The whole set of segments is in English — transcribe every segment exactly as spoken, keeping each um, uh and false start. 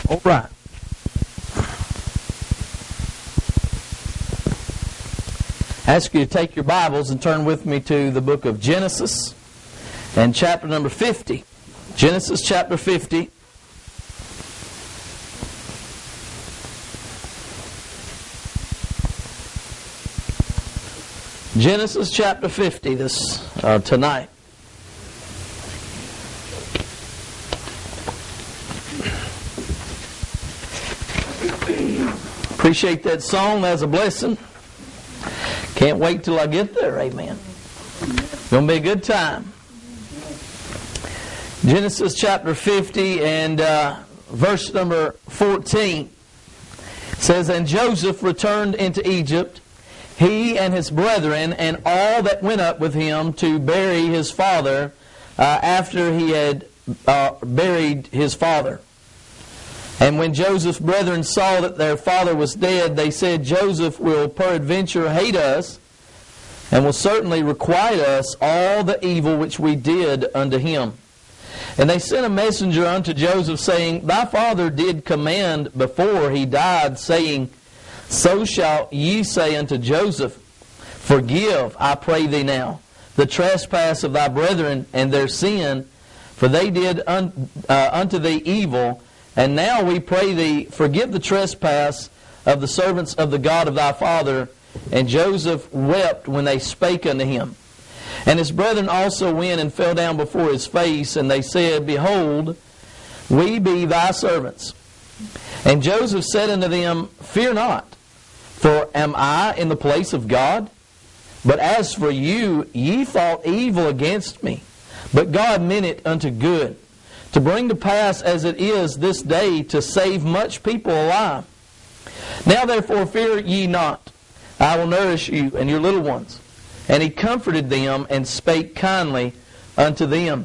All right. I ask you to take your Bibles and turn with me to the book of Genesis and chapter number fifty. Genesis chapter fifty. Genesis chapter fifty this uh, tonight. Appreciate that song. That's a blessing. Can't wait till I get there. Amen. Gonna be a good time. Genesis chapter fifty and uh, verse number fourteen says, "And Joseph returned into Egypt, he and his brethren, and all that went up with him to bury his father uh, after he had uh, buried his father. And when Joseph's brethren saw that their father was dead, they said, Joseph will peradventure hate us, and will certainly requite us all the evil which we did unto him. And they sent a messenger unto Joseph, saying, Thy father did command before he died, saying, So shall ye say unto Joseph, Forgive, I pray thee now, the trespass of thy brethren and their sin, for they did un, uh, unto thee evil. And now we pray thee, forgive the trespass of the servants of the God of thy father. And Joseph wept when they spake unto him. And his brethren also went and fell down before his face, and they said, Behold, we be thy servants. And Joseph said unto them, Fear not, for am I in the place of God? But as for you, ye thought evil against me, but God meant it unto good, to bring to pass as it is this day, to save much people alive. Now therefore fear ye not, I will nourish you and your little ones. And he comforted them and spake kindly unto them."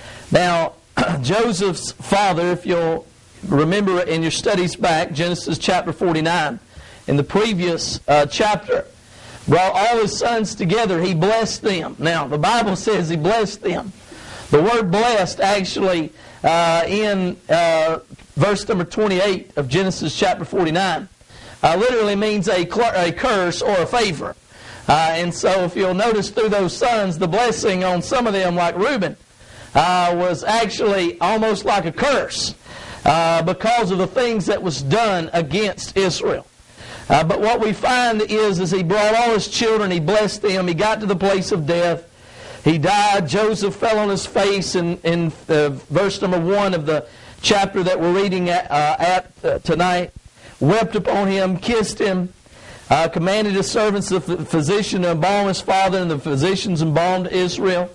Now Joseph's father, if you'll remember in your studies back, Genesis chapter forty-nine, in the previous uh, chapter, brought all his sons together, he blessed them. Now the Bible says he blessed them. The word blessed actually uh, in uh, verse number twenty-eight of Genesis chapter forty-nine uh, literally means a, cl- a curse or a favor. Uh, and so if you'll notice through those sons, the blessing on some of them, like Reuben, uh, was actually almost like a curse uh, because of the things that was done against Israel. Uh, but what we find is, is he brought all his children, he blessed them, he got to the place of death. He died. Joseph fell on his face in, in uh, verse number one of the chapter that we're reading at, uh, at uh, tonight. Wept upon him, kissed him, uh, commanded his servants, the physician, to embalm his father, and the physicians embalmed Israel.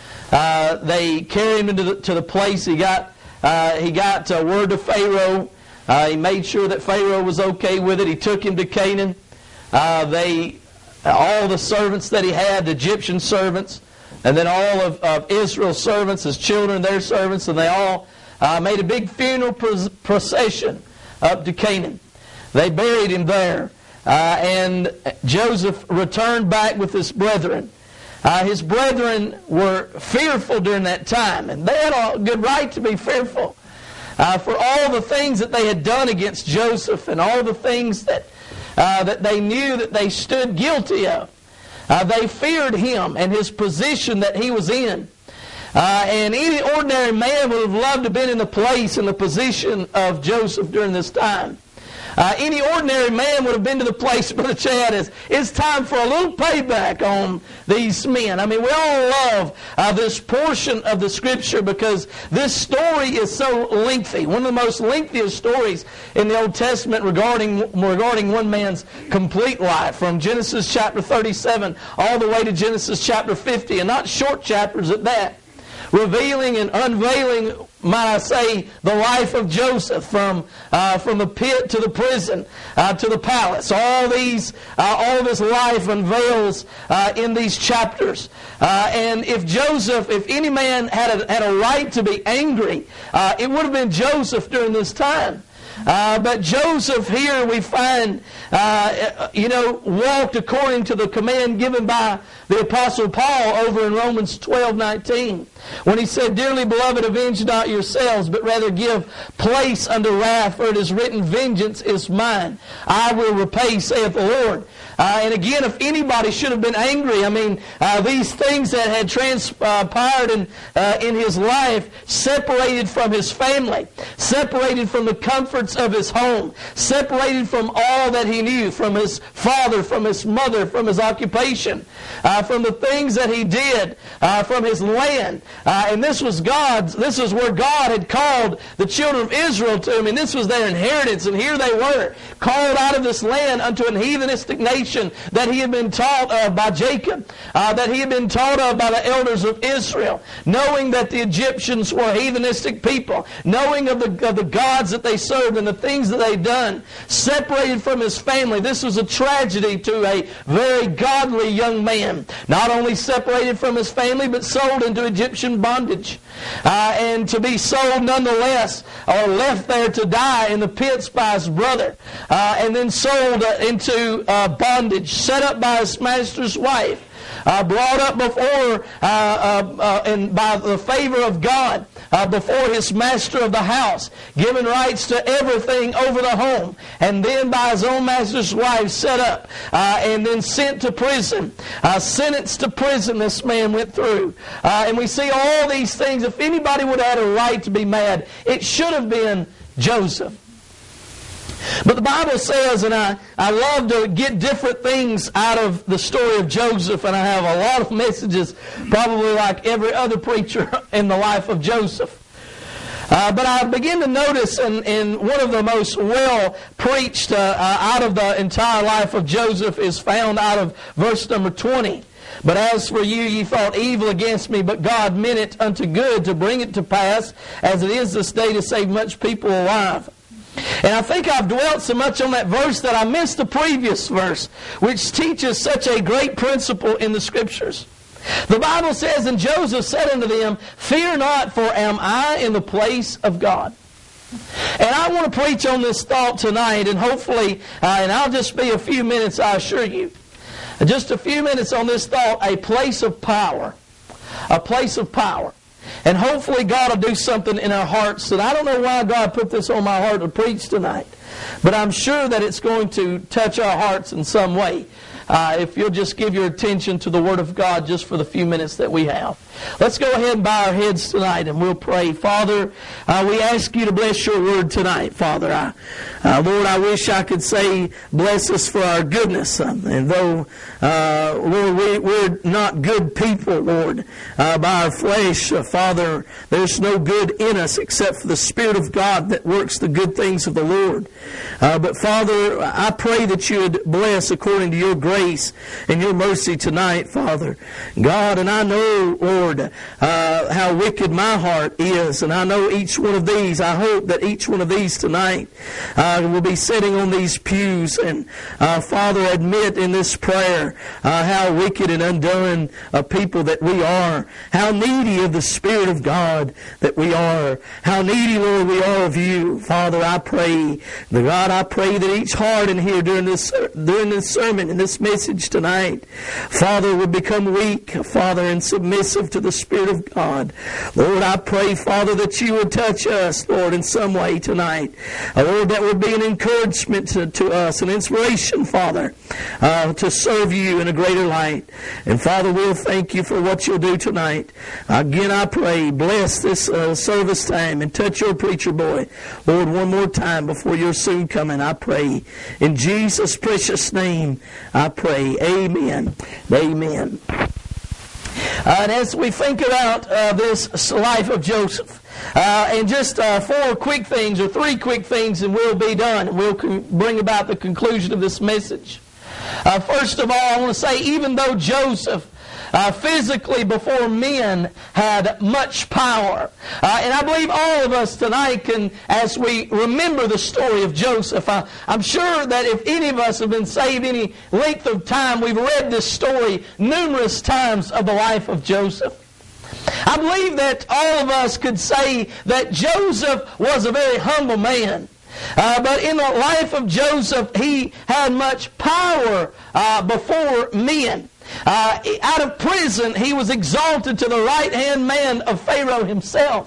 Uh, they carried him into the, to the place. He got uh, he got uh, word to Pharaoh. Uh, he made sure that Pharaoh was okay with it. He took him to Canaan. Uh, they all the servants that he had, the Egyptian servants, and then all of, of Israel's servants, his children, their servants, and they all uh, made a big funeral procession up to Canaan. They buried him there. Uh, and Joseph returned back with his brethren. Uh, his brethren were fearful during that time, and they had a good right to be fearful uh, for all the things that they had done against Joseph and all the things that, uh, that they knew that they stood guilty of. Uh, they feared him and his position that he was in. Uh, and any ordinary man would have loved to have been in the place and the position of Joseph during this time. Uh, any ordinary man would have been to the place, Brother Chad, is it's time for a little payback on these men. I mean, we all love uh, this portion of the Scripture because this story is so lengthy. One of the most lengthiest stories in the Old Testament regarding regarding one man's complete life, from Genesis chapter thirty-seven all the way to Genesis chapter fifty, and not short chapters at that. Revealing and unveiling, might I say, the life of Joseph from uh, from the pit to the prison uh, to the palace. All these, uh, all of his life unveils uh, in these chapters. Uh, and if Joseph, if any man had a, had a right to be angry, uh, it would have been Joseph during this time. Uh, but Joseph here we find, uh, you know, walked according to the command given by the Apostle Paul over in Romans twelve nineteen. When he said, "Dearly beloved, avenge not yourselves, but rather give place unto wrath, for it is written, Vengeance is mine. I will repay, saith the Lord." Uh, and again, if anybody should have been angry, I mean, uh, these things that had transpired in, uh, in his life, separated from his family, separated from the comforts of his home, separated from all that he knew, from his father, from his mother, from his occupation, uh, from the things that he did, uh, from his land. Uh, and this was God's, this is where God had called the children of Israel to him, and this was their inheritance, and here they were, called out of this land unto an heathenistic nation that he had been taught of by Jacob, uh, that he had been taught of by the elders of Israel, knowing that the Egyptians were heathenistic people, knowing of the, of the gods that they served and the things that they'd done, separated from his family. This was a tragedy to a very godly young man. Not only separated from his family, but sold into Egyptian bondage. Uh, and to be sold nonetheless, or left there to die in the pits by his brother, uh, and then sold uh, into uh, bondage, set up by his master's wife, uh, brought up before, uh, uh, uh, and by the favor of God, uh, before his master of the house, given rights to everything over the home, and then by his own master's wife set up, uh, and then sent to prison, uh, sentenced to prison this man went through. Uh, and we see all these things. If anybody would have had a right to be mad, it should have been Joseph. But the Bible says, and I, I love to get different things out of the story of Joseph, and I have a lot of messages, probably like every other preacher in the life of Joseph. Uh, but I begin to notice in, in one of the most well preached uh, uh, out of the entire life of Joseph is found out of verse number twenty. "But as for you, ye thought evil against me, but God meant it unto good to bring it to pass, as it is this day, to save much people alive." And I think I've dwelt so much on that verse that I missed the previous verse, which teaches such a great principle in the Scriptures. The Bible says, "And Joseph said unto them, Fear not, for am I in the place of God?" And I want to preach on this thought tonight, and hopefully, uh, and I'll just be a few minutes, I assure you, just a few minutes on this thought, a place of power. A place of power. And hopefully God will do something in our hearts. And I don't know why God put this on my heart to preach tonight, but I'm sure that it's going to touch our hearts in some way. Uh, if you'll just give your attention to the Word of God just for the few minutes that we have. Let's go ahead and bow our heads tonight and we'll pray. Father, uh, we ask you to bless your Word tonight, Father. I, uh, Lord, I wish I could say bless us for our goodness. Um, and though, uh, Lord, we, we're not good people, Lord, uh, by our flesh, uh, Father, there's no good in us except for the Spirit of God that works the good things of the Lord. Uh, but Father, I pray that you would bless according to your grace and your mercy tonight, Father. God, and I know, Lord, uh, how wicked my heart is, and I know each one of these, I hope that each one of these tonight uh, will be sitting on these pews and, uh, Father, admit in this prayer uh, how wicked and undone a people that we are, how needy of the Spirit of God that we are, how needy, Lord, we are of you. Father, I pray, the God, I pray that each heart in here during this during this sermon and this message tonight, Father, would become weak, Father, and submissive to the Spirit of God. Lord, I pray, Father, that you would touch us, Lord, in some way tonight. Uh, Lord, that would be an encouragement to, to us, an inspiration, Father, uh, to serve you in a greater light. And Father, we'll thank you for what you'll do tonight. Again, I pray, bless this uh, service time and touch your preacher boy, Lord, one more time before you're soon coming. I pray in Jesus' precious name. I pray. Amen. Amen. Uh, and as we think about uh, this life of Joseph, uh, and just uh, four quick things, or three quick things, and we'll be done. And we'll con- bring about the conclusion of this message. Uh, first of all, I want to say, even though Joseph Uh, physically before men had much power. Uh, and I believe all of us tonight can, as we remember the story of Joseph, I, I'm sure that if any of us have been saved any length of time, we've read this story numerous times of the life of Joseph. I believe that all of us could say that Joseph was a very humble man. Uh, but in the life of Joseph, he had much power uh, before men. Uh, out of prison, he was exalted to the right-hand man of Pharaoh himself.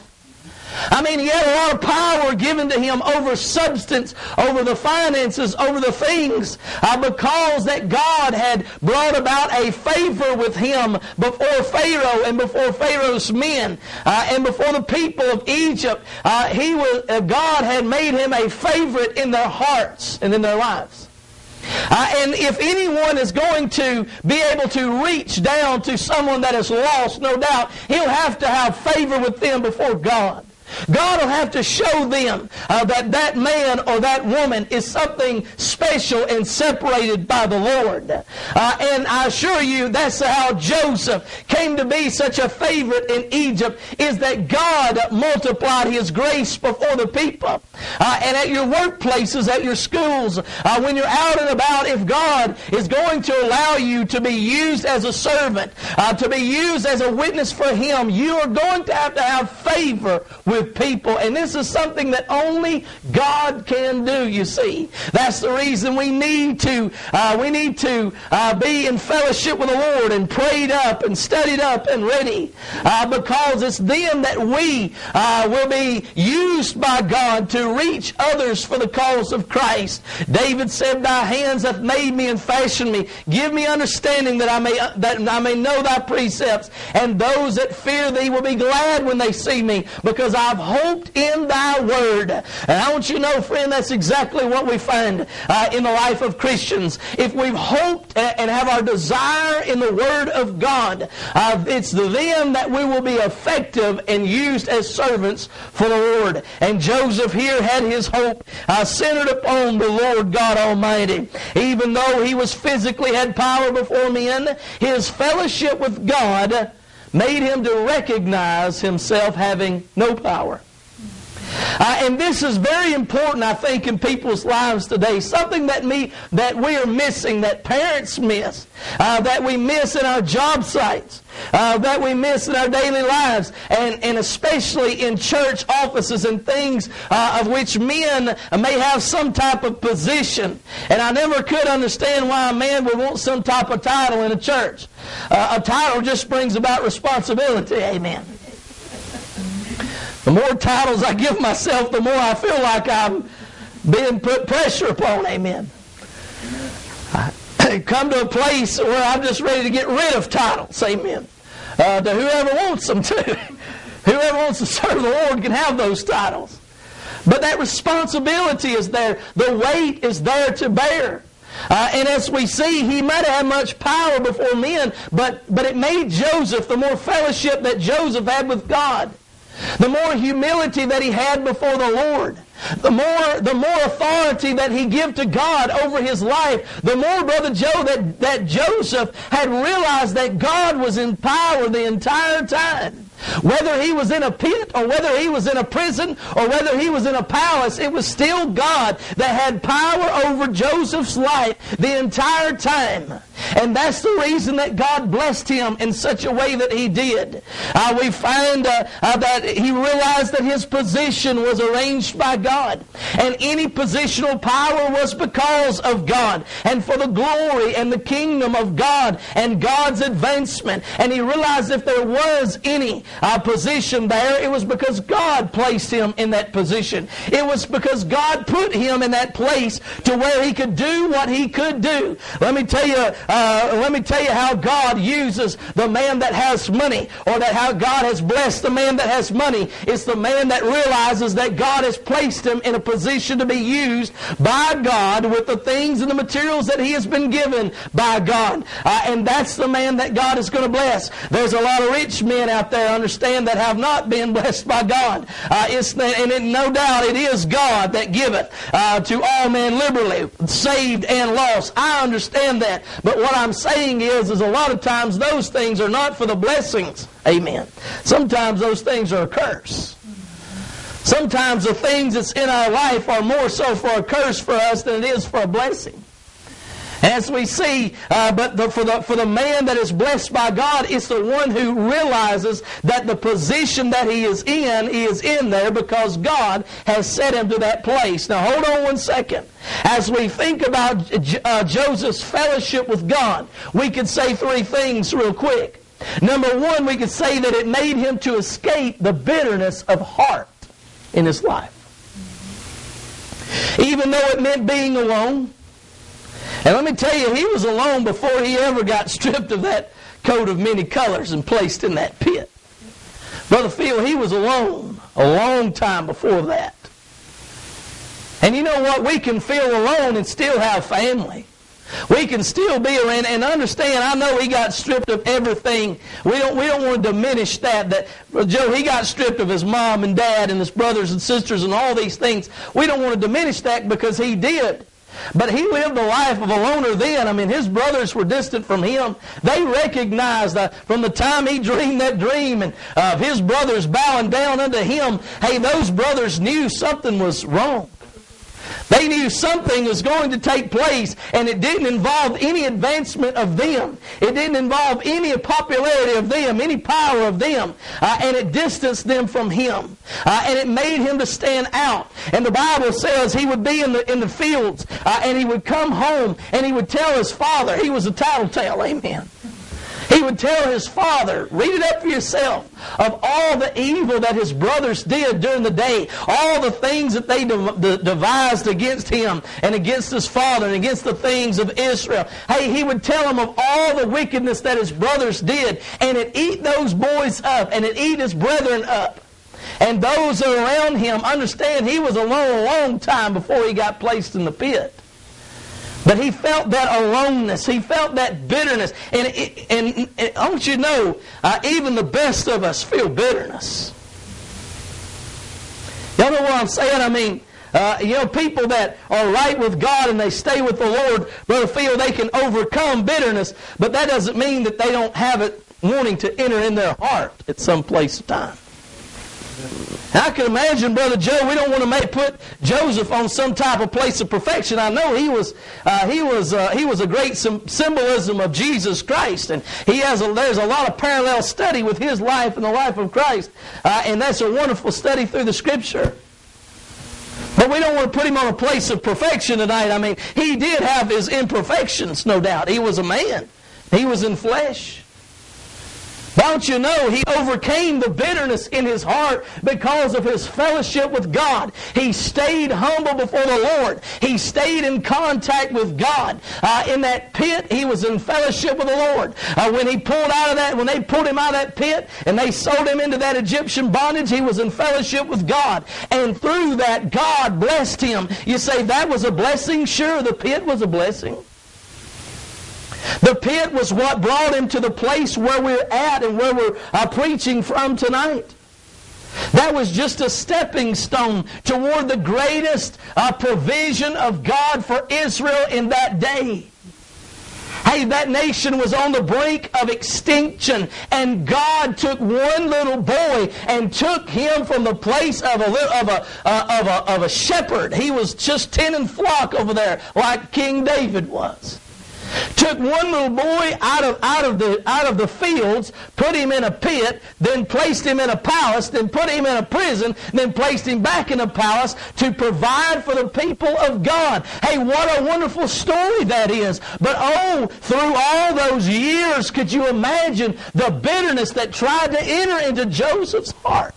I mean, he had a lot of power given to him over substance, over the finances, over the things, uh, because that God had brought about a favor with him before Pharaoh and before Pharaoh's men uh, and before the people of Egypt. Uh, he was, uh, God had made him a favorite in their hearts and in their lives. Uh, and if anyone is going to be able to reach down to someone that is lost, no doubt, he'll have to have favor with them before God. God will have to show them uh, that that man or that woman is something special and separated by the Lord. Uh, and I assure you, that's how Joseph came to be such a favorite in Egypt, is that God multiplied His grace before the people. Uh, and at your workplaces, at your schools, uh, when you're out and about, if God is going to allow you to be used as a servant, uh, to be used as a witness for Him, you are going to have to have favor with With people, and this is something that only God can do. You see, that's the reason we need to uh, we need to uh, be in fellowship with the Lord and prayed up and studied up and ready, uh, because it's then that we uh, will be used by God to reach others for the cause of Christ. David said, "Thy hands hath made me and fashioned me. Give me understanding that I may that I may know Thy precepts, and those that fear Thee will be glad when they see me, because I I've hoped in Thy word." And I want you to know, friend, that's exactly what we find uh, in the life of Christians. If we've hoped and have our desire in the word of God, uh, it's then that we will be effective and used as servants for the Lord. And Joseph here had his hope uh, centered upon the Lord God Almighty. Even though he was physically had power before men, his fellowship with God made him to recognize himself having no power. Uh, and this is very important, I think, in people's lives today. Something that me that we are missing, that parents miss, uh, that we miss in our job sites, uh, that we miss in our daily lives, and, and especially in church offices and things uh, of which men may have some type of position. And I never could understand why a man would want some type of title in a church. Uh, a title just brings about responsibility. Amen. The more titles I give myself, the more I feel like I'm being put pressure upon. Amen. I come to a place where I'm just ready to get rid of titles. Amen. Uh, to whoever wants them to. Whoever wants to serve the Lord can have those titles. But that responsibility is there. The weight is there to bear. Uh, and as we see, he might have had much power before men, but, but it made Joseph, the more fellowship that Joseph had with God, the more humility that he had before the Lord, the more the more authority that he gave to God over his life, the more, Brother Joe, that, that Joseph had realized that God was in power the entire time. Whether he was in a pit or whether he was in a prison or whether he was in a palace, it was still God that had power over Joseph's life the entire time. And that's the reason that God blessed him in such a way that He did. Uh, we find uh, uh, that he realized that his position was arranged by God. And any positional power was because of God and for the glory and the kingdom of God and God's advancement. And he realized if there was any uh, position there, it was because God placed him in that position. It was because God put him in that place to where he could do what he could do. Let me tell you, Uh, let me tell you how God uses the man that has money, or that how God has blessed the man that has money. It's the man that realizes that God has placed him in a position to be used by God with the things and the materials that he has been given by God. Uh, and that's the man that God is going to bless. There's a lot of rich men out there, understand, that have not been blessed by God. Uh, it's, and it, no doubt it is God that giveth uh, to all men liberally, saved and lost. I understand that. But what I'm saying is, is a lot of times those things are not for the blessings. Amen. Sometimes those things are a curse. Sometimes the things that's in our life are more so for a curse for us than it is for a blessing. As we see, uh, but the, for, the, for the man that is blessed by God, it's the one who realizes that the position that he is in, he is in there because God has set him to that place. Now hold on one second. As we think about uh, Joseph's fellowship with God, we could say three things real quick. Number one, we could say that it made him to escape the bitterness of heart in his life. Even though it meant being alone. And let me tell you, he was alone before he ever got stripped of that coat of many colors and placed in that pit. Brother Phil, he was alone a long time before that. And you know what? We can feel alone and still have family. We can still be around and understand. I know he got stripped of everything. We don't, we don't want to diminish that. That Joe, he got stripped of his mom and dad and his brothers and sisters and all these things. We don't want to diminish that because he did. But he lived a life of a loner then. I mean, his brothers were distant from him. They recognized that from the time he dreamed that dream and uh, of his brothers bowing down unto him, hey, those brothers knew something was wrong. They knew something was going to take place, and it didn't involve any advancement of them. It didn't involve any popularity of them, any power of them. Uh, and it distanced them from him. Uh, and it made him to stand out. And the Bible says he would be in the in the fields, uh, and he would come home, and he would tell his father. He was a tattletale, amen. He would tell his father, read it up for yourself, of all the evil that his brothers did during the day, all the things that they de- devised against him and against his father and against the things of Israel. Hey, he would tell them of all the wickedness that his brothers did, and it eat those boys up, and it eat his brethren up. And those around him, understand he was alone a long time before he got placed in the pit. But he felt that aloneness. He felt that bitterness. And, it, and, and I want you to know, uh, even the best of us feel bitterness. Y'all know what I'm saying? I mean, uh, you know, people that are right with God and they stay with the Lord, Brother Phil, they can overcome bitterness. But that doesn't mean that they don't have it wanting to enter in their heart at some place of time. I can imagine, Brother Joe, we don't want to make, put Joseph on some type of place of perfection. I know he was uh, he was uh, he was a great sim- symbolism of Jesus Christ, and he has a, there's a lot of parallel study with his life and the life of Christ, uh, and that's a wonderful study through the Scripture. But we don't want to put him on a place of perfection tonight. I mean, he did have his imperfections, no doubt. He was a man. He was in flesh. Don't you know, he overcame the bitterness in his heart because of his fellowship with God. He stayed humble before the Lord. He stayed in contact with God. Uh, in that pit, he was in fellowship with the Lord. Uh, when he pulled out of that, when they pulled him out of that pit and they sold him into that Egyptian bondage, he was in fellowship with God. And through that, God blessed him. You say, that was a blessing? Sure, the pit was a blessing. The pit was what brought him to the place where we're at and where we're uh, preaching from tonight. That was just a stepping stone toward the greatest uh, provision of God for Israel in that day. Hey, that nation was on the brink of extinction, and God took one little boy and took him from the place of a of a uh, of a of a shepherd. He was just tending flock over there, like King David was. Took one little boy out of out of the out of the fields, put him in a pit, then placed him in a palace, then put him in a prison, then placed him back in a palace to provide for the people of God. Hey, what a wonderful story that is. But oh, through all those years, could you imagine the bitterness that tried to enter into Joseph's heart?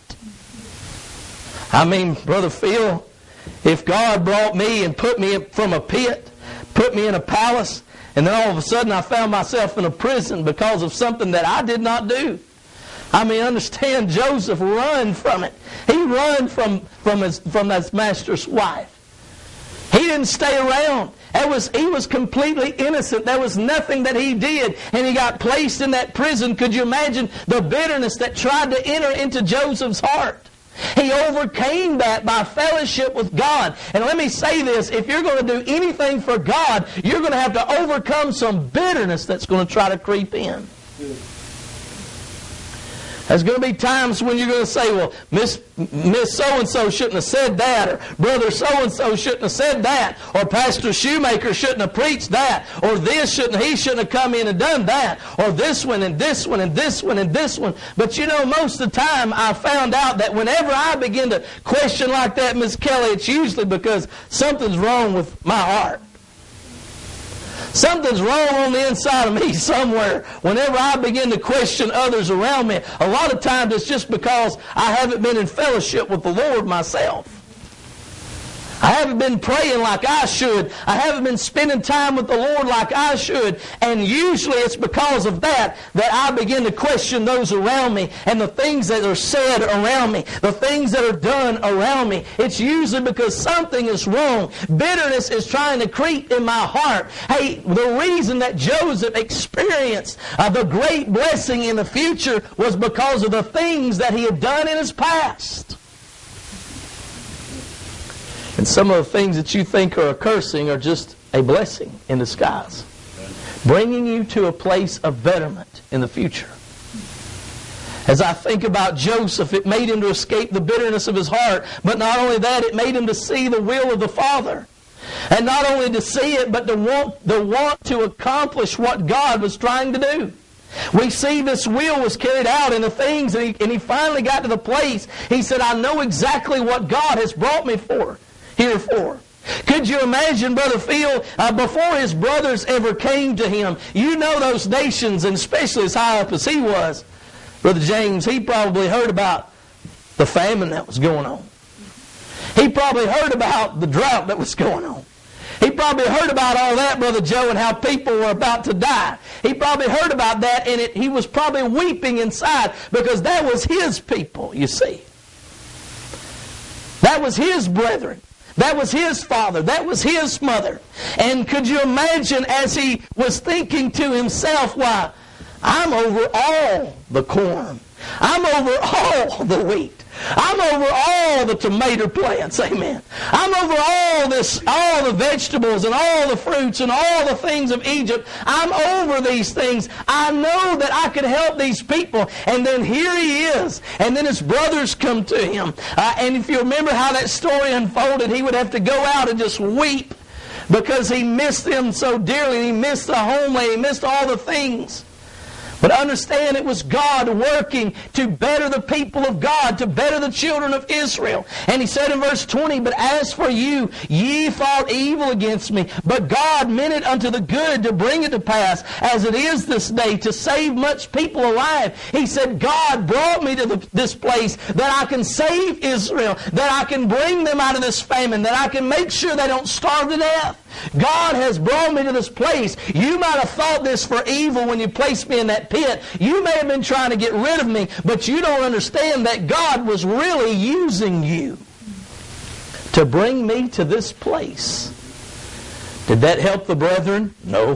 I mean, Brother Phil, if God brought me and put me from a pit, put me in a palace, and then all of a sudden I found myself in a prison because of something that I did not do. I mean, understand, Joseph run from it. He run from, from, his, from his master's wife. He didn't stay around. It was, he was completely innocent. There was nothing that he did. And he got placed in that prison. Could you imagine the bitterness that tried to enter into Joseph's heart? He overcame that by fellowship with God. And let me say this, if you're going to do anything for God, you're going to have to overcome some bitterness that's going to try to creep in. There's going to be times when you're going to say, well, Miss Miss So-and-so shouldn't have said that, or Brother So-and-so shouldn't have said that, or Pastor Shoemaker shouldn't have preached that, or this shouldn't, he shouldn't have come in and done that, or this one and this one and this one and this one. But you know, most of the time I found out that whenever I begin to question like that, Miss Kelly, it's usually because something's wrong with my heart. Something's wrong on the inside of me somewhere. Whenever I begin to question others around me, a lot of times it's just because I haven't been in fellowship with the Lord myself. I haven't been praying like I should. I haven't been spending time with the Lord like I should. And usually it's because of that that I begin to question those around me and the things that are said around me, the things that are done around me. It's usually because something is wrong. Bitterness is trying to creep in my heart. Hey, the reason that Joseph experienced uh, the great blessing in the future was because of the things that he had done in his past. And some of the things that you think are a cursing are just a blessing in disguise, bringing you to a place of betterment in the future. As I think about Joseph, it made him to escape the bitterness of his heart. But not only that, it made him to see the will of the Father. And not only to see it, but to want, to want to accomplish what God was trying to do. We see this will was carried out in the things, and he, and he finally got to the place, he said, I know exactly what God has brought me for. Here for. Could you imagine, Brother Phil, uh, before his brothers ever came to him, you know those nations, and especially as high up as he was, Brother James, he probably heard about the famine that was going on. He probably heard about the drought that was going on. He probably heard about all that, Brother Joe, and how people were about to die. He probably heard about that, and it, he was probably weeping inside because that was his people, you see. That was his brethren. That was his father. That was his mother. And could you imagine as he was thinking to himself, why, I'm over all the corn. I'm over all the wheat. I'm over all the tomato plants, amen. I'm over all this, all the vegetables and all the fruits and all the things of Egypt. I'm over these things. I know that I could help these people. And then here he is. And then his brothers come to him. Uh, and if you remember how that story unfolded, he would have to go out and just weep because he missed them so dearly. He missed the homeland. He missed all the things. But understand, it was God working to better the people of God, to better the children of Israel. And he said in verse twenty, but as for you, ye thought evil against me, but God meant it unto the good to bring it to pass, as it is this day, to save much people alive. He said, God brought me to the, this place that I can save Israel, that I can bring them out of this famine, that I can make sure they don't starve to death. God has brought me to this place. You might have thought this for evil when you placed me in that pit. You may have been trying to get rid of me, but you don't understand that God was really using you to bring me to this place. Did that help the brethren? No.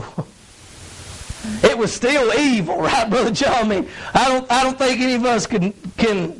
It was still evil, right, Brother John? I mean, I don't, I don't think any of us can, can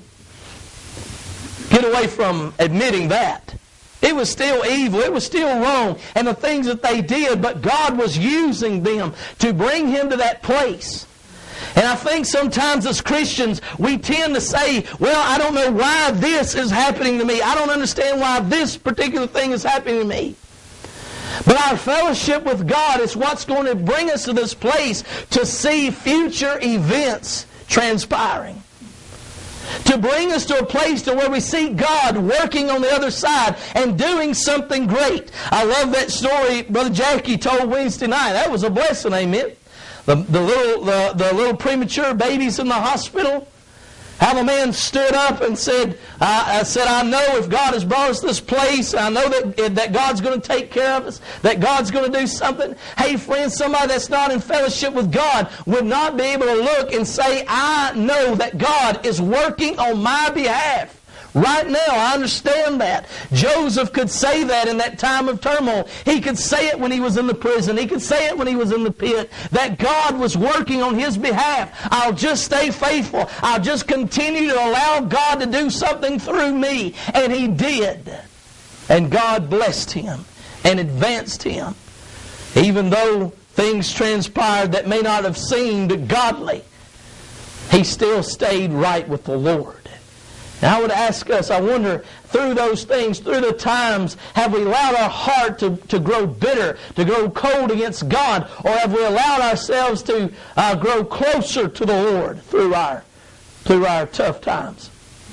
get away from admitting that. It was still evil. It was still wrong. And the things that they did, but God was using them to bring him to that place. And I think sometimes as Christians, we tend to say, well, I don't know why this is happening to me. I don't understand why this particular thing is happening to me. But our fellowship with God is what's going to bring us to this place to see future events transpiring. To bring us to a place to where we see God working on the other side and doing something great. I love that story Brother Jackie told Wednesday night. That was a blessing, amen. The, the, little, the, the little premature babies in the hospital. How the man stood up and said, I, I said, I know if God has brought us to this place, I know that, that God's going to take care of us, that God's going to do something. Hey, friends, somebody that's not in fellowship with God would not be able to look and say, I know that God is working on my behalf. Right now, I understand that. Joseph could say that in that time of turmoil. He could say it when he was in the prison. He could say it when he was in the pit. That God was working on his behalf. I'll just stay faithful. I'll just continue to allow God to do something through me. And he did. And God blessed him and advanced him. Even though things transpired that may not have seemed godly. he still stayed right with the Lord. And I would ask us, I wonder, through those things, through the times, have we allowed our heart to, to grow bitter, to grow cold against God, or have we allowed ourselves to uh, grow closer to the Lord through our, through our tough times?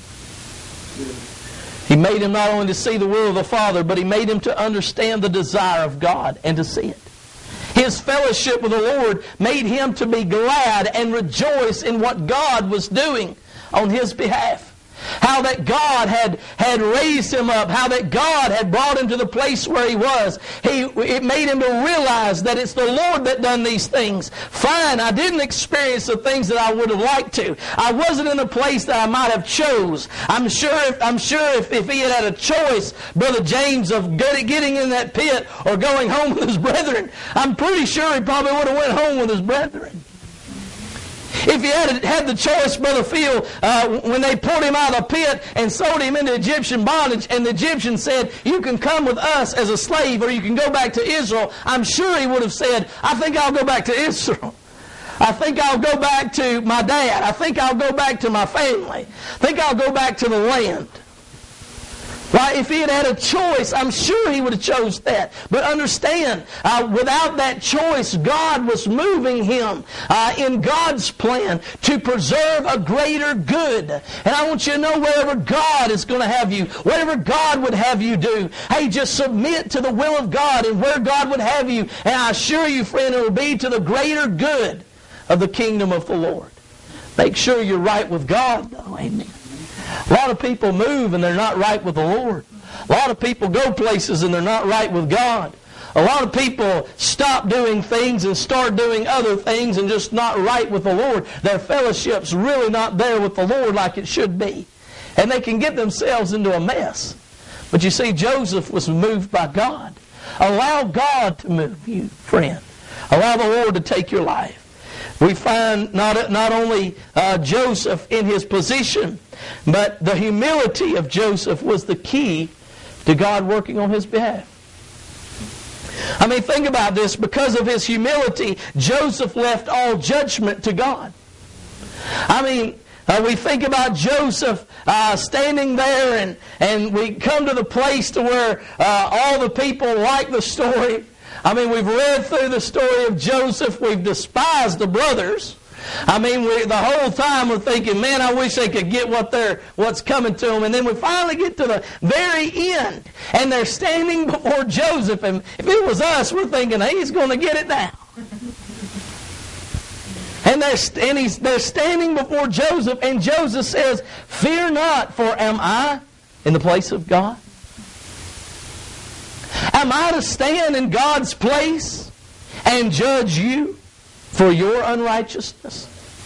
He made him not only to see the will of the Father, but He made him to understand the desire of God and to see it. His fellowship with the Lord made him to be glad and rejoice in what God was doing on his behalf. How that God had, had raised him up. How that God had brought him to the place where he was. He, it made him to realize that it's the Lord that done these things. Fine, I didn't experience the things that I would have liked to. I wasn't in a place that I might have chose. I'm sure if, I'm sure if, if he had had a choice, Brother James, of getting in that pit or going home with his brethren, I'm pretty sure he probably would have went home with his brethren. If he had had the choice, Brother Phil, uh, when they pulled him out of the pit and sold him into Egyptian bondage, and the Egyptian said, you can come with us as a slave or you can go back to Israel, I'm sure he would have said, I think I'll go back to Israel. I think I'll go back to my dad. I think I'll go back to my family. I think I'll go back to the land. Right? If he had had a choice, I'm sure he would have chose that. But understand, uh, without that choice, God was moving him uh, in God's plan to preserve a greater good. And I want you to know, wherever God is going to have you, whatever God would have you do, hey, just submit to the will of God and where God would have you. And I assure you, friend, it will be to the greater good of the kingdom of the Lord. Make sure you're right with God, though. Amen. A lot of people move and they're not right with the Lord. A lot of people go places and they're not right with God. A lot of people stop doing things and start doing other things and just not right with the Lord. Their fellowship's really not there with the Lord like it should be. And they can get themselves into a mess. But you see, Joseph was moved by God. Allow God to move you, friend. Allow the Lord to take your life. We find not, not only uh, Joseph in his position, but the humility of Joseph was the key to God working on his behalf. I mean, think about this. Because of his humility, Joseph left all judgment to God. I mean, uh, we think about Joseph uh, standing there, and, and we come to the place to where uh, all the people like the story. I mean, we've read through the story of Joseph. We've despised the brothers. I mean, we, the whole time we're thinking, man, I wish they could get what they're, what's coming to them. And then we finally get to the very end, and they're standing before Joseph. And if it was us, we're thinking, hey, he's going to get it now. And, they're, and he's, they're standing before Joseph, and Joseph says, fear not, for am I in the place of God? Am I to stand in God's place and judge you for your unrighteousness?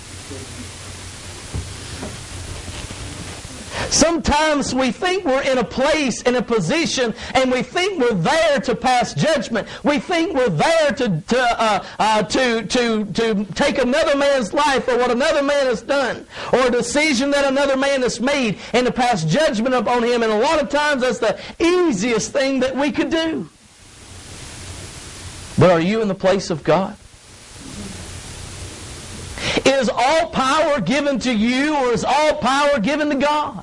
Sometimes we think we're in a place, in a position, and we think we're there to pass judgment. We think we're there to to uh, uh, to to to take another man's life or what another man has done, or a decision that another man has made, and to pass judgment upon him. And a lot of times that's the easiest thing that we could do. But are you in the place of God? Is all power given to you, or is all power given to God?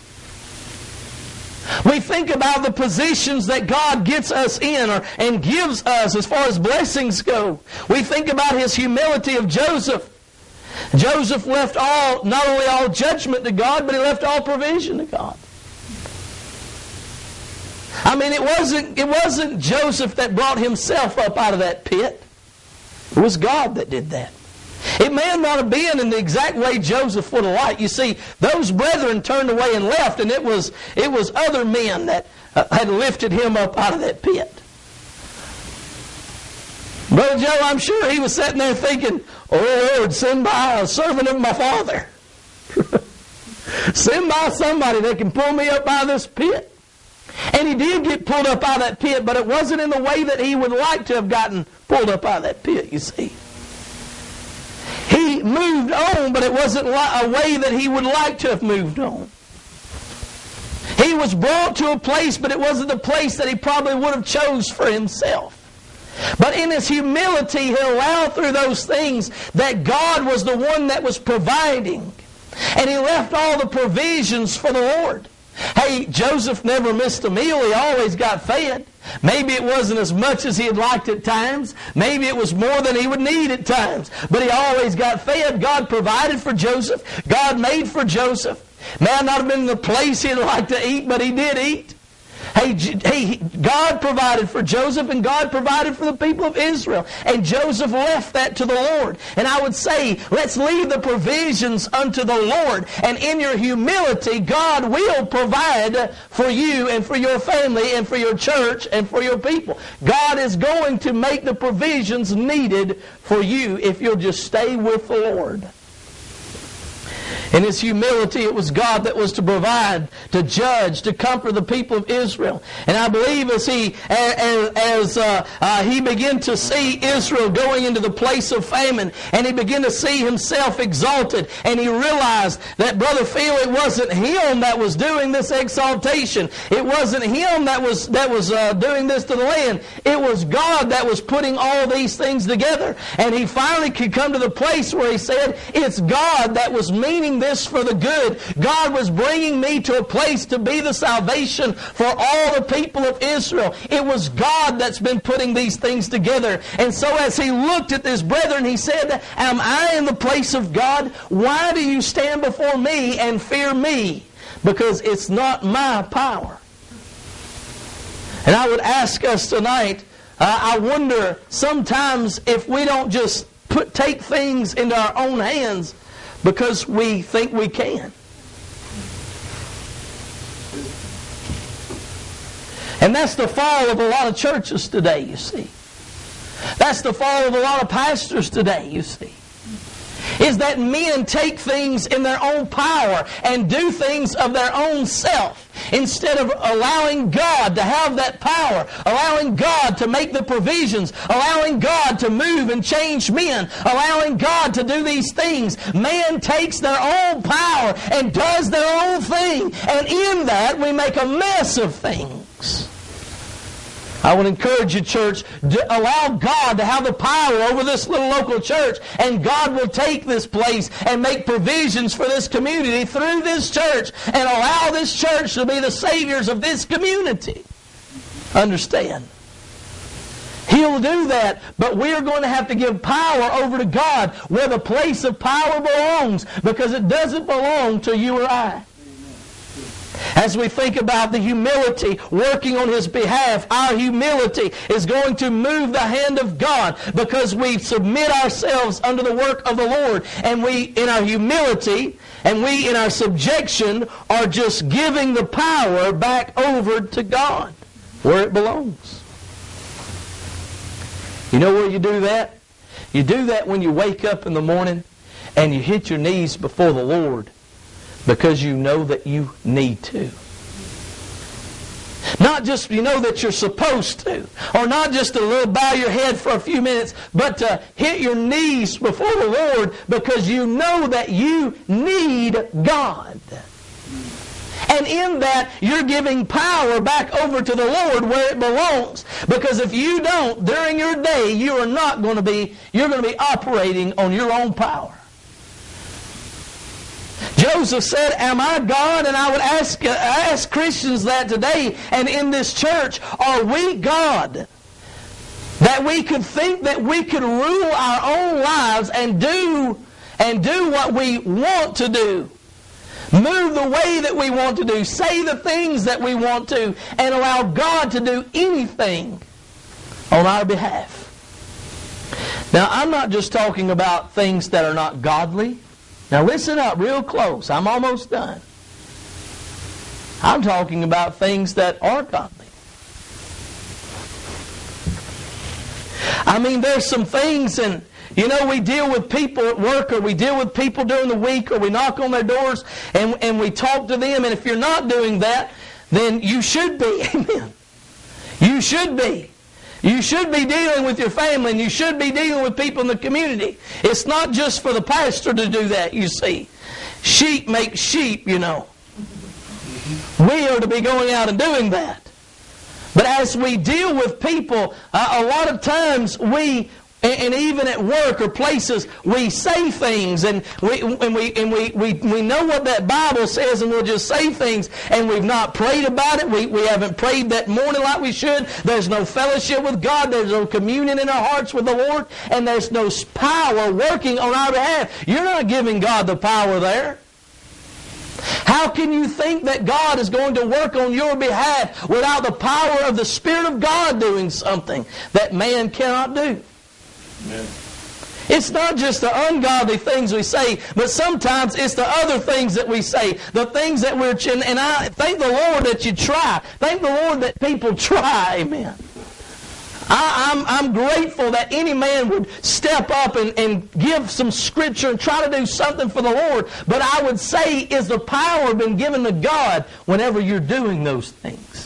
We think about the positions that God gets us in or, and gives us as far as blessings go. We think about His humility of Joseph. Joseph left all, not only all judgment to God, but he left all provision to God. I mean, it wasn't, it wasn't Joseph that brought himself up out of that pit. It was God that did that. It may not have been in the exact way Joseph would have liked. You see, those brethren turned away and left, and it was it was other men that uh, had lifted him up out of that pit. Brother Joe, I'm sure he was sitting there thinking, oh Lord, send by a servant of my father. Send by somebody that can pull me up out of this pit. And he did get pulled up out of that pit, but it wasn't in the way that he would like to have gotten pulled up out of that pit, you see. He moved on, but it wasn't a way that he would like to have moved on. He was brought to a place, but it wasn't the place that he probably would have chose for himself. But in His humility, He allowed through those things that God was the one that was providing. And He left all the provisions for the Lord. Hey, Joseph never missed a meal. He always got fed. Maybe it wasn't as much as he'd liked at times. Maybe it was more than he would need at times. But he always got fed. God provided for Joseph. God made for Joseph. May not have been in the place he'd like to eat, but he did eat. Hey, hey, God provided for Joseph, and God provided for the people of Israel. And Joseph left that to the Lord. And I would say, let's leave the provisions unto the Lord. And in your humility, God will provide for you and for your family and for your church and for your people. God is going to make the provisions needed for you if you'll just stay with the Lord. In His humility, it was God that was to provide, to judge, to comfort the people of Israel. And I believe as he as, as uh, uh, he began to see Israel going into the place of famine, and he began to see himself exalted, and he realized that, Brother Phil, it wasn't him that was doing this exaltation. It wasn't him that was that was uh, doing this to the land. It was God that was putting all these things together. And he finally could come to the place where he said, it's God that was meaning this for the good. God was bringing me to a place to be the salvation for all the people of Israel. It was God that's been putting these things together. And so as he looked at this brethren, he said, am I in the place of God? Why do you stand before me and fear me? Because it's not my power. And I would ask us tonight, uh, I wonder sometimes if we don't just put take things into our own hands because we think we can. And that's the fall of a lot of churches today, you see. That's the fall of a lot of pastors today, you see. Is that men take things in their own power and do things of their own self instead of allowing God to have that power, allowing God to make the provisions, allowing God to move and change men, allowing God to do these things. Man takes their own power and does their own thing, and in that we make a mess of things. I would encourage you, church, to allow God to have the power over this little local church, and God will take this place and make provisions for this community through this church and allow this church to be the saviors of this community. Understand? He'll do that, but we're going to have to give power over to God where the place of power belongs, because it doesn't belong to you or I. As we think about the humility working on His behalf, our humility is going to move the hand of God because we submit ourselves under the work of the Lord. And we, in our humility, and we, in our subjection, are just giving the power back over to God where it belongs. You know where you do that? You do that when you wake up in the morning and you hit your knees before the Lord, because you know that you need to. Not just you know that you're supposed to, or not just to little bow your head for a few minutes, but to hit your knees before the Lord because you know that you need God. And in that, you're giving power back over to the Lord where it belongs. Because if you don't, during your day, you are not going to be, you're going to be operating on your own power. Joseph said, am I God? And I would ask, uh, ask Christians that today, and in this church, are we God? That we could think that we could rule our own lives and do, and do what we want to do. Move the way that we want to do. Say the things that we want to. And allow God to do anything on our behalf. Now, I'm not just talking about things that are not godly. Now listen up real close. I'm almost done. I'm talking about things that are godly. I mean, there's some things, and you know, we deal with people at work, or we deal with people during the week, or we knock on their doors and, and we talk to them. And if you're not doing that, then you should be. Amen. You should be. You should be dealing with your family, and you should be dealing with people in the community. It's not just for the pastor to do that, you see. Sheep make sheep, you know. We are to be going out and doing that. But as we deal with people, uh, a lot of times we, and even at work or places, we say things, and we and we and we, we, we know what that Bible says, and we'll just say things, and we've not prayed about it. We, we haven't prayed that morning like we should. There's no fellowship with God. There's no communion in our hearts with the Lord, and there's no power working on our behalf. You're not giving God the power there. How can you think that God is going to work on your behalf without the power of the Spirit of God doing something that man cannot do? Amen. It's not just the ungodly things we say, but sometimes it's the other things that we say, the things that we're... And I thank the Lord that you try. Thank the Lord that people try. Amen. I, I'm, I'm grateful that any man would step up and, and give some Scripture and try to do something for the Lord. But I would say, is the power been given to God whenever you're doing those things?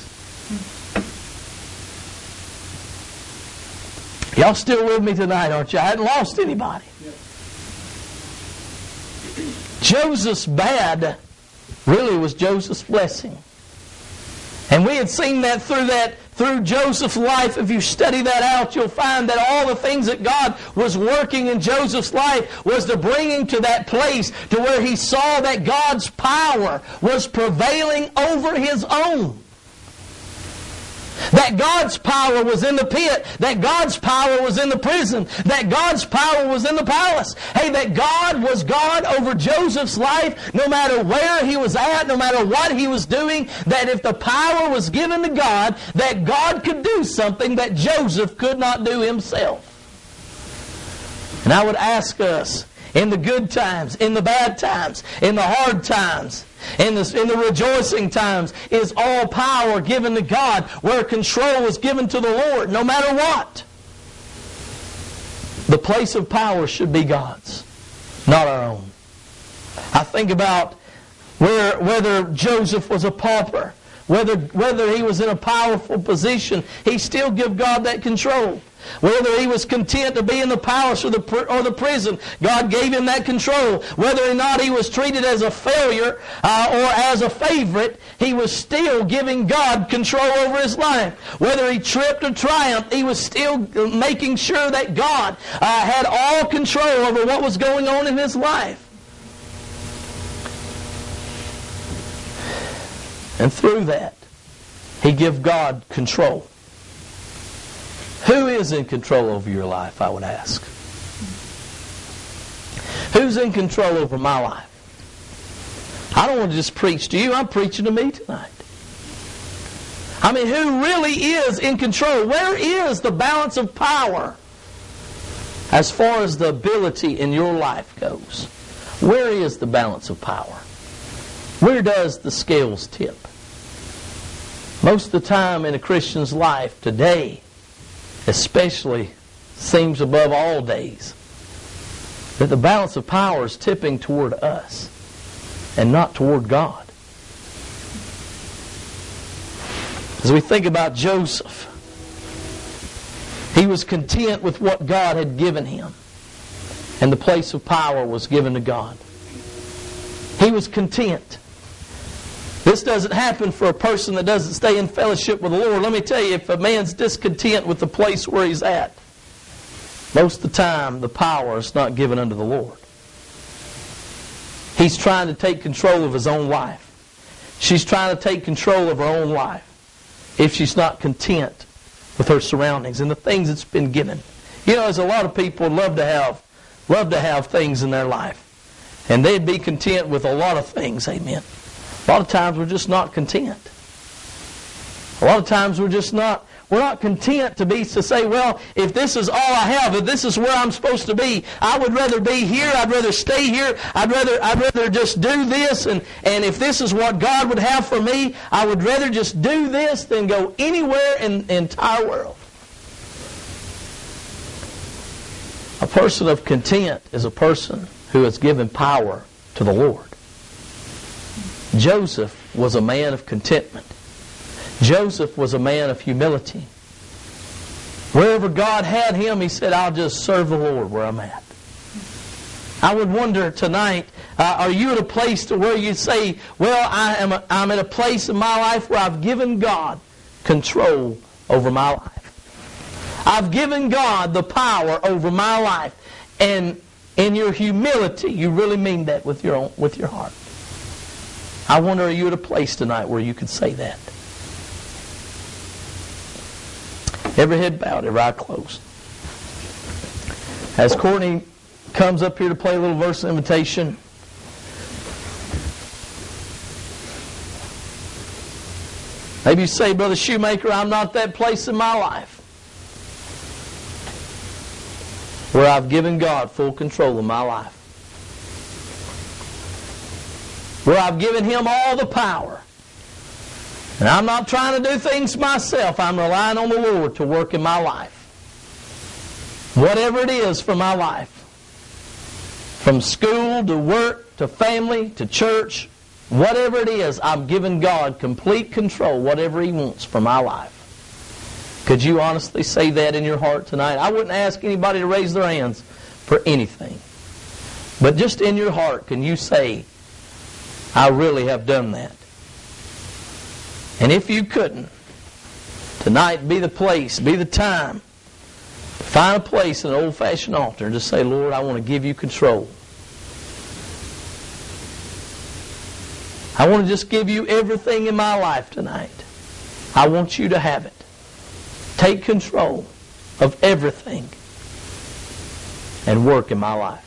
Y'all still with me tonight, aren't you? I hadn't lost anybody. Yep. Joseph's bad really was Joseph's blessing. And we had seen that through that through Joseph's life. If you study that out, you'll find that all the things that God was working in Joseph's life was to bring him to that place to where he saw that God's power was prevailing over his own. That God's power was in the pit. That God's power was in the prison. That God's power was in the palace. Hey, that God was God over Joseph's life, no matter where he was at, no matter what he was doing, that if the power was given to God, that God could do something that Joseph could not do himself. And I would ask us, in the good times, in the bad times, in the hard times, in the, in the rejoicing times, is all power given to God, where control is given to the Lord, no matter what. The place of power should be God's, not our own. I think about where, whether Joseph was a pauper, whether, whether he was in a powerful position, he still gave God that control. Whether he was content to be in the palace or the, or the prison, God gave him that control. Whether or not he was treated as a failure uh, or as a favorite, he was still giving God control over his life. Whether he tripped or triumphed, he was still making sure that God uh, had all control over what was going on in his life. And through that, he gave God control. Who is in control over your life, I would ask? Who's in control over my life? I don't want to just preach to you. I'm preaching to me tonight. I mean, who really is in control? Where is the balance of power as far as the ability in your life goes? Where is the balance of power? Where does the scales tip? Most of the time in a Christian's life today, especially, seems above all days, that the balance of power is tipping toward us and not toward God. As we think about Joseph, he was content with what God had given him, and the place of power was given to God. He was content. This doesn't happen for a person that doesn't stay in fellowship with the Lord. Let me tell you, if a man's discontent with the place where he's at, most of the time the power is not given unto the Lord. He's trying to take control of his own life. She's trying to take control of her own life if she's not content with her surroundings and the things that's been given. You know, there's a lot of people love to have, love to have things in their life. And they'd be content with a lot of things, amen. A lot of times we're just not content. A lot of times we're just not, we're not content to be, to say, well, if this is all I have, if this is where I'm supposed to be, I would rather be here, I'd rather stay here, I'd rather, I'd rather just do this, and, and if this is what God would have for me, I would rather just do this than go anywhere in the entire world. A person of content is a person who has given power to the Lord. Joseph was a man of contentment. Joseph was a man of humility. Wherever God had him, he said, I'll just serve the Lord where I'm at. I would wonder tonight, uh, are you at a place to where you say, well, I am a, I'm at a place in my life where I've given God control over my life. I've given God the power over my life. And in your humility, you really mean that with your own, with your heart. I wonder, are you at a place tonight where you can say that? Every head bowed, every eye closed. As Courtney comes up here to play a little verse of invitation, maybe you say, Brother Shoemaker, I'm not that place in my life where I've given God full control of my life. Where I've given Him all the power. And I'm not trying to do things myself. I'm relying on the Lord to work in my life. Whatever it is for my life. From school to work to family to church. Whatever it is, I'm giving God complete control, whatever He wants for my life. Could you honestly say that in your heart tonight? I wouldn't ask anybody to raise their hands for anything. But just in your heart, can you say, I really have done that? And if you couldn't, tonight be the place, be the time. Find a place in an old-fashioned altar and just say, Lord, I want to give you control. I want to just give you everything in my life tonight. I want you to have it. Take control of everything and work in my life.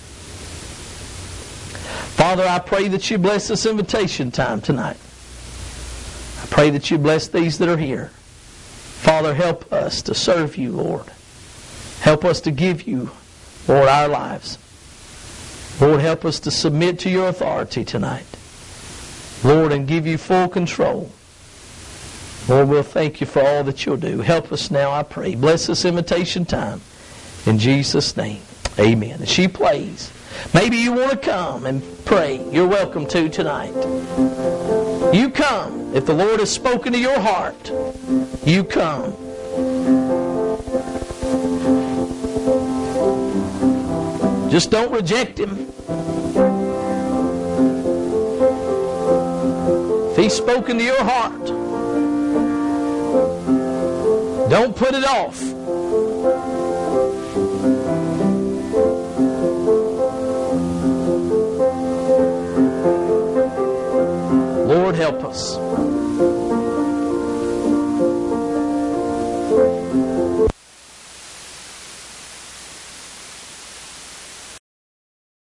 Father, I pray that you bless this invitation time tonight. I pray that you bless these that are here. Father, help us to serve you, Lord. Help us to give you, Lord, our lives. Lord, help us to submit to your authority tonight. Lord, and give you full control. Lord, we'll thank you for all that you'll do. Help us now, I pray. Bless this invitation time. In Jesus' name, amen. As she plays, maybe you want to come and pray. You're welcome to tonight. You come. If the Lord has spoken to your heart, you come. Just don't reject Him. If He's spoken to your heart, don't put it off. Lord, help us.